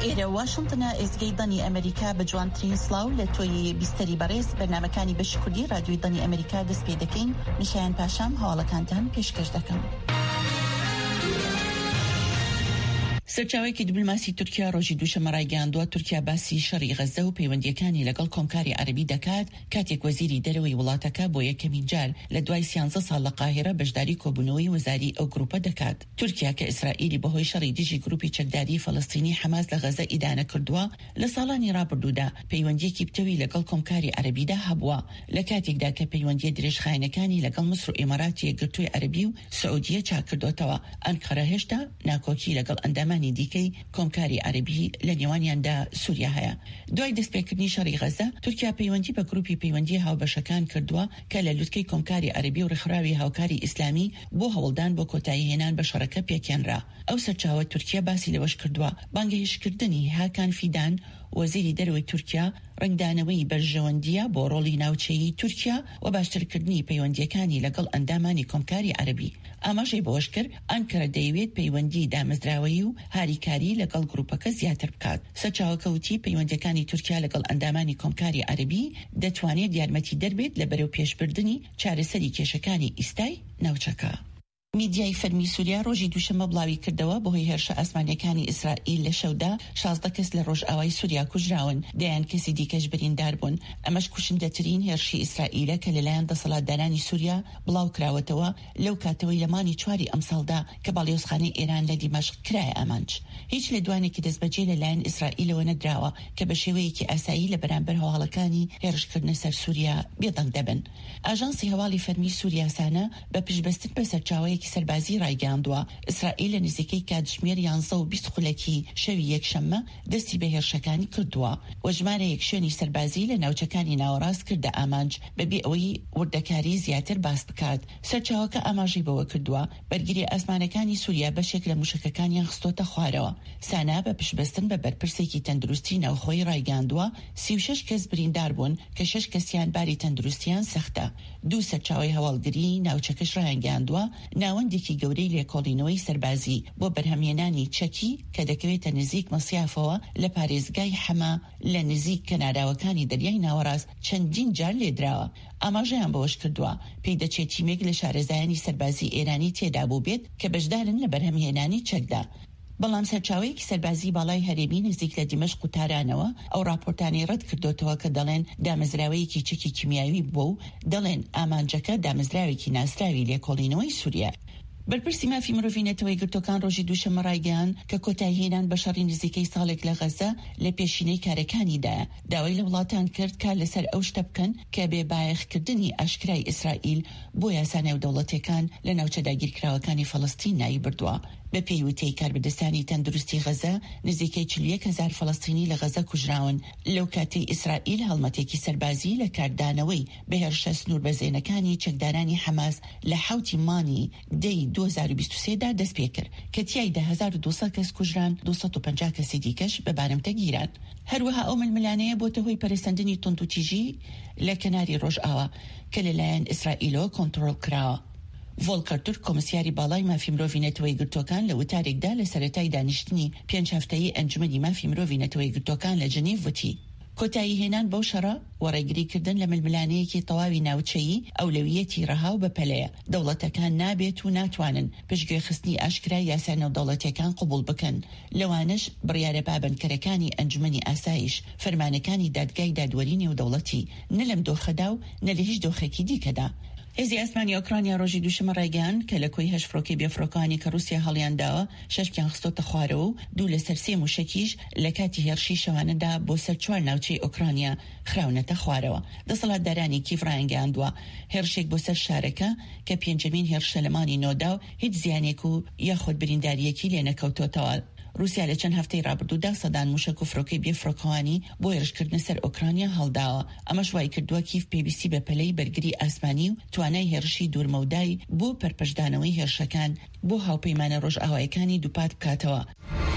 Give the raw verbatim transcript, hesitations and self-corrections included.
ئێرە واشنگتنە ئێزگەی دەنی ئەمریکا بە جوانترین سلااو لە تۆی بیستەری بەڕێز بەرنامەکانی بەشی کوردی رادیۆی دەنی ئەمریکا دەست پێ دەکەین. میشایان پاشام هەواڵەکانتان پێشکەش دەکەم. سەرچاوێکی دیپلۆماسی تورکیا ڕۆژی دووشەمە ڕایگەیاندووە تورکیا باسی شەڕی غەزە و پەیوەندیەکانی لەگەڵ کۆمکاری عەرەبی دەکات، کاتێک وەزیری دەرەوەی وڵاتەکە بۆ یەکەمین جار لە دوای سیانزە ساڵ لە قاهێرە بەشداری کۆبوونەوەی وەزاری ئەو گروپە دەکات. تورکیا کە ئیسرائیلی بەهۆی شەڕی دژی گروپی چەکداری فەڵەستینی حەماس لە غەزە ئیدانە کردووە، لە ساڵانی ڕابردوودا پەیوەندیەکی پتەوی لەگەڵ کۆمکاری عەرەبیدا هەبووە، لە کاتێکدا کە پەیوەندیە درێژخایەنەکانی لەگەڵ مسر و ئێماراتی یەکگرتووی عەرەبی و سعودیە چاکردوتەوە. ئەنقەرە هێشتا ناکۆکی لەگەڵ ئەندامانی دیکەی کۆمکاری عەرەبی لە نێوانیاندا سووریا هەیە. دوای دەستپێکردنی شەڕی غەزە، تورکیا پەیوەندی بە گروپی پەیوەندی هاوبەشەکان کردووە کە لە لوتکەی کۆمکاری عەرەبی و ڕێکخراوی هاوکاری ئیسلامی بۆ هەوڵدان بۆ کۆتایی هێنان بە شەڕەکە پێکێنرا. ئەو سەرچاوە تورکیا باسی لەوەش کردووە بانگهێشکردنی هاکان فیدان، وەزیری دەرەوەی تورکیا، ڕنگدانەوەی بەرژەوەندیە بۆ ڕۆڵی ناوچەیی تورکیا و باشترکردنی پەیوەندیەکانی لەگەڵ ئەندامانی کۆمکاری عەرەبی. ئاماژەی بۆش کرد ئەنکەرە دەیەوێت پەیوەندی دامەزراوەی و هاریکاری لەگەڵ گروپەکە زیاتر بکات. سەرچاوەکەوتی پەیوەندیەکانی تورکیا لەگەڵ ئەندامانی کۆمکاری عەرەبی دەتوانێت یارمەتی دەربێت لە بەرەو پێشبردننی چارەسەری کێشەکانی ئیستای ناوچەکە. میدیای فەرمی سووریا ڕۆژی دووشەمە بڵاوی کردەوە بەهۆی هێرشە ئاسمانیەکانی ئیسرائیل لە شەودا شازدە کەس لە ڕۆژئاوای سووریا کوژراون، دەیان کەسی دیکەش بریندار بوون. ئەمەش کوشندەترین هێرشی ئیسرائیلە کە لەلایەن دەسەڵاتدارانی سووریا بڵاو کراوەتەوە لەو کاتەوەی لە مانی چواری ئەمساڵدا کە باڵیۆزخانەی ئێران لە دیمەشق کرایە ئامانج. هیچ لێدوانێکی دەستبەجێ لەلایەن ئیسرائیلەوە نەدراوە کە بە شێوەیەکی ئاسایی لە بەرامبەر هەواڵەکانی هێرشکردنە سەر سووریا بێدەنگ دەبن. ئاژانسی هەواڵی فەرمی سووریا سانە بە پشتبەستن بە سەرچاوەیەکی سەربازی ڕایگەیاندووە ئیسرائیل لە نزیکەی کاتژمێر یانزە و بیست خولەکی شەوی یەکشەممە دەستی بە هێرشەکانی کردووە و ژمارە یەک شوێنی سەربازی لە ناوچەکانی ناوەڕاست کردە ئامانج بەبێ ئەوەی وردەکاری زیاتر باس بکات. سەرچاوەکە ئاماژەی بەوە کردووە بەرگری ئاسمانەکانی سووریا بەشێک لە موشکەکانیان خستۆتە خوارەوە. سانا بە پشتبەستن بە بەرپرسێکی تەندروستی ناوخۆی ڕایگەیاندووە سی و شەش کەس بریندار بوون کە شەش کەسیان باری تەندروستیان سەختە. دوو سەرچاوی هەواڵگری ناوچەکەش ڕایگەیاندووە ناوەندێکی گەورەی لێکۆڵینەوەی سەربازی بۆ بەرهەمهێنانی چەکی کە دەکەوێتە نزیک مەسیافەوە لە پارێزگای حەما لە نزیک کەناراوەکانی دەریای ناوەڕاست چەندین جار لێدراوە. ئاماژەیان بەوەش کردووە پێی دەچێت تیمێک لە شارەزایانی سەربازی ئێرانی تێدا بوو بێت کە بەشدارن لە بەرهەمهێنانی چەکدا. بەڵام سەرچاوەیەکی سەربازی باڵای هەرێمی نزیک لە دیمەشق و تارانەوە ئەو راپۆرتانی ڕەت کردوتەوە کە دەڵێن دامەزراوەیەکی چەکی کیمیاوی بووە و دەڵێن ئامانجەکە دامەزراوێکی ناسراوی لێکۆڵینەوەی سووریا. بەرپرسی مافی مرۆڤی نەتەوەی گرتوەکان ڕۆژی دووشەمە ڕایگەیاند کە کۆتایی هێنان بە شەڕی نزیکەی ساڵێک لە غەزە لە پێشینەی کارەکانیدایە. داوای لە وڵاتان کرد کار لەسەر ئەو شتە بکەن کە بێبایەخکردنی ئاشکرای ئیسرائیل بۆ یاسانە و دەوڵەتەکان لە ناوچە داگیرکراوەکانی فەڵەستین نایی بردووە. بە پێیوتەی کاربەدەستانی تەندروستی غەزە نزیکەی چل و یەک هەزار فەڵەستینی لە غەزە کوژراون لەو کاتەی ئیسرائیل هەڵمەتێکی سەربازی لە کاردانەوەی بە هێرشە سنووربەزێنەکانی چەکدارانی حەماس لە حوتی مانی دەی دوو هەزار و بیست و سێ دا دەست پێ کرد کە تیایدا هەزار و دووسەد کەس کوژران دووسەد و پەنجا کەسی دیکەش بە بارمتە گیران. هەروەها ئەو ململانەیە بۆتە هۆی پەرەسەندنی تند و تیژی لە کەناری ڕۆژئاوا کە لەلایەن ئیسرائیلەوە کۆنتڕۆڵ کراوە. ڤۆلکەر تورک کۆمسیاری باڵای مافی مرۆڤی نەتەوەی گرتوەکان لە وتارێکدا لە سەرەتای دانیشتنی پێنج هەفتەیی ئەنجومەنی مافی مرۆڤی نەتەوەی گرتوەکان لە جنێڤ وتی کۆتایی هێنان بەو شەڕە وەڕێگریکردن لە ململانەیەکی تەواوی ناوچەیی ئەولەویەتی ڕەها و بەپەلەیە. دەوڵەتەکان نابێت و ناتوانن پشتگوێخستنی ئاشکرای یاسانە و دەوڵەتەکان قبول بکەن. لەوانش بڕیارە بابنکەرەکانی ئەنجومەنی ئاسایش فەرمانەکانی دادگای دادوەری نێودەوڵەتی نە لەم دۆخەدا و نە لە هیچ دۆخێکی دیکەدا. هێزی ئاسمانی ئۆکرانیا ڕۆژی دووشەمە ڕایگەیاند کە لە کۆی هەشت فڕۆکەی بێفڕۆکانی کە رووسیا هەڵیانداوە شەشیان خستۆتە خوارەوە و دوو لەسەر سێ موشەکیش لە کاتی هێرشی شەوانەدا بۆ سەر چوار ناوچەی ئۆکرانیا خراونەتە خوارەوە. دەسەڵاتدارانی کیڤ ڕایگەیاندووە هێرشێک بۆ سەر شارەکە کە پێنجەمین هێرشە لە مانی نۆدا و هیچ زیانێک و یاخود برینداریەکی لێ نەکەوتۆتەوە. رووسیا لە چەند هەفتەی ڕابردوودا سەدان موشک و فڕۆکەی بێفڕۆکەوانی بۆ هێرشکردنە سەر ئۆکرانیا هەڵداوە. ئەمەش وای کردووە کیڤ پێویستی بە پەلەی بەرگری ئاسمانی و توانای هێرشی دوورمەودای بۆ پەرپەشدانەوەی هێرشەکان بۆ هاوپەیمانە ڕۆژئاوایەکانی دووپات بکاتەوە.